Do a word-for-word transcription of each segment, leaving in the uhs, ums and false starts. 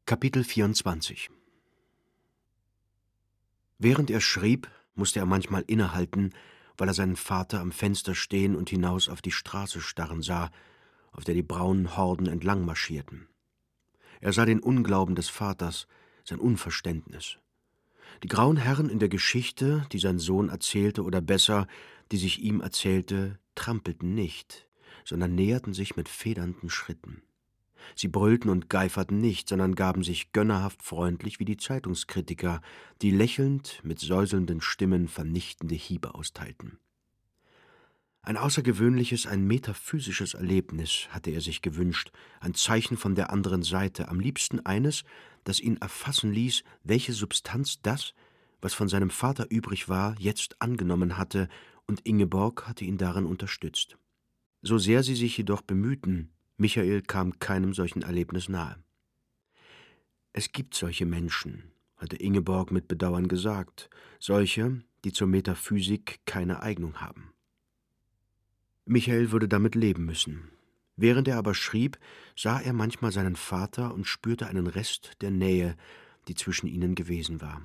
Kapitel vierundzwanzig. Während er schrieb, musste er manchmal innehalten, weil er seinen Vater am Fenster stehen und hinaus auf die Straße starren sah, auf der die braunen Horden entlang marschierten. Er sah den Unglauben des Vaters, sein Unverständnis. Die grauen Herren in der Geschichte, die sein Sohn erzählte, oder besser, die sich ihm erzählte, trampelten nicht, sondern näherten sich mit federnden Schritten. Sie brüllten und geiferten nicht, sondern gaben sich gönnerhaft freundlich wie die Zeitungskritiker, die lächelnd mit säuselnden Stimmen vernichtende Hiebe austeilten. Ein außergewöhnliches, ein metaphysisches Erlebnis hatte er sich gewünscht, ein Zeichen von der anderen Seite, am liebsten eines, das ihn erfassen ließ, welche Substanz das, was von seinem Vater übrig war, jetzt angenommen hatte, und Ingeborg hatte ihn darin unterstützt. So sehr sie sich jedoch bemühten, Michael kam keinem solchen Erlebnis nahe. »Es gibt solche Menschen«, hatte Ingeborg mit Bedauern gesagt, »solche, die zur Metaphysik keine Eignung haben.« Michael würde damit leben müssen. Während er aber schrieb, sah er manchmal seinen Vater und spürte einen Rest der Nähe, die zwischen ihnen gewesen war.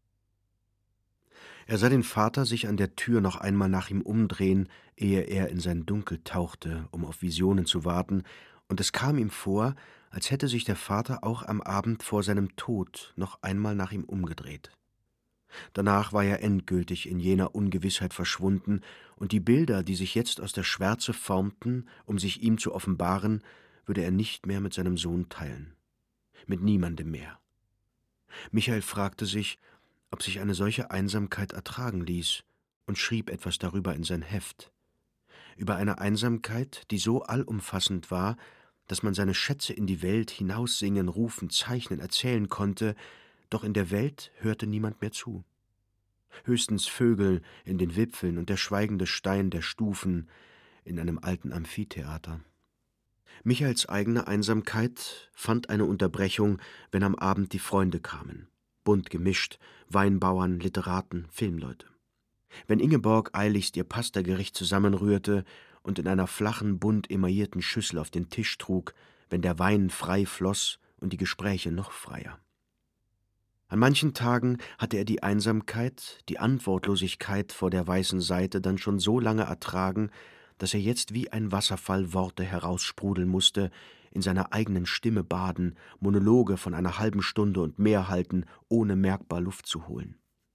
Er sah den Vater sich an der Tür noch einmal nach ihm umdrehen, ehe er in sein Dunkel tauchte, um auf Visionen zu warten, und es kam ihm vor, als hätte sich der Vater auch am Abend vor seinem Tod noch einmal nach ihm umgedreht. Danach war er endgültig in jener Ungewissheit verschwunden, und die Bilder, die sich jetzt aus der Schwärze formten, um sich ihm zu offenbaren, würde er nicht mehr mit seinem Sohn teilen. Mit niemandem mehr. Michael fragte sich, ob sich eine solche Einsamkeit ertragen ließ, und schrieb etwas darüber in sein Heft. Über eine Einsamkeit, die so allumfassend war, dass man seine Schätze in die Welt hinaussingen, rufen, zeichnen, erzählen konnte, doch in der Welt hörte niemand mehr zu. Höchstens Vögel in den Wipfeln und der schweigende Stein der Stufen in einem alten Amphitheater. Michaels eigene Einsamkeit fand eine Unterbrechung, wenn am Abend die Freunde kamen. Bunt gemischt, Weinbauern, Literaten, Filmleute. Wenn Ingeborg eiligst ihr Pastagericht zusammenrührte und in einer flachen, bunt emaillierten Schüssel auf den Tisch trug, wenn der Wein frei floss und die Gespräche noch freier. An manchen Tagen hatte er die Einsamkeit, die Antwortlosigkeit vor der weißen Seite dann schon so lange ertragen, dass er jetzt wie ein Wasserfall Worte heraussprudeln musste, in seiner eigenen Stimme baden, Monologe von einer halben Stunde und mehr halten, ohne merkbar Luft zu holen.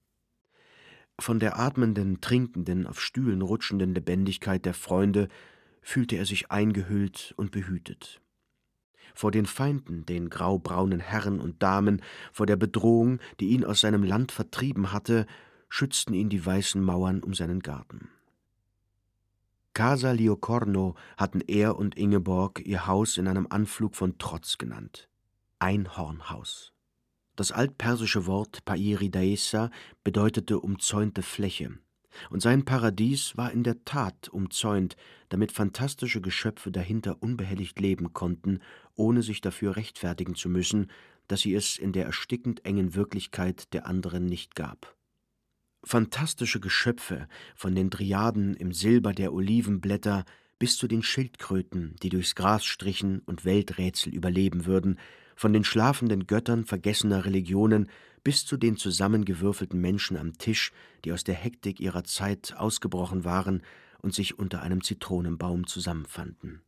Von der atmenden, trinkenden, auf Stühlen rutschenden Lebendigkeit der Freunde fühlte er sich eingehüllt und behütet. Vor den Feinden, den graubraunen Herren und Damen, vor der Bedrohung, die ihn aus seinem Land vertrieben hatte, schützten ihn die weißen Mauern um seinen Garten. Casa Liocorno hatten er und Ingeborg ihr Haus in einem Anflug von Trotz genannt. Einhornhaus. Das altpersische Wort Pairi Daessa bedeutete umzäunte Fläche, und sein Paradies war in der Tat umzäunt, damit fantastische Geschöpfe dahinter unbehelligt leben konnten, ohne sich dafür rechtfertigen zu müssen, dass sie es in der erstickend engen Wirklichkeit der anderen nicht gab. Fantastische Geschöpfe, von den Dryaden im Silber der Olivenblätter bis zu den Schildkröten, die durchs Gras strichen und Welträtsel überleben würden, von den schlafenden Göttern vergessener Religionen bis zu den zusammengewürfelten Menschen am Tisch, die aus der Hektik ihrer Zeit ausgebrochen waren und sich unter einem Zitronenbaum zusammenfanden.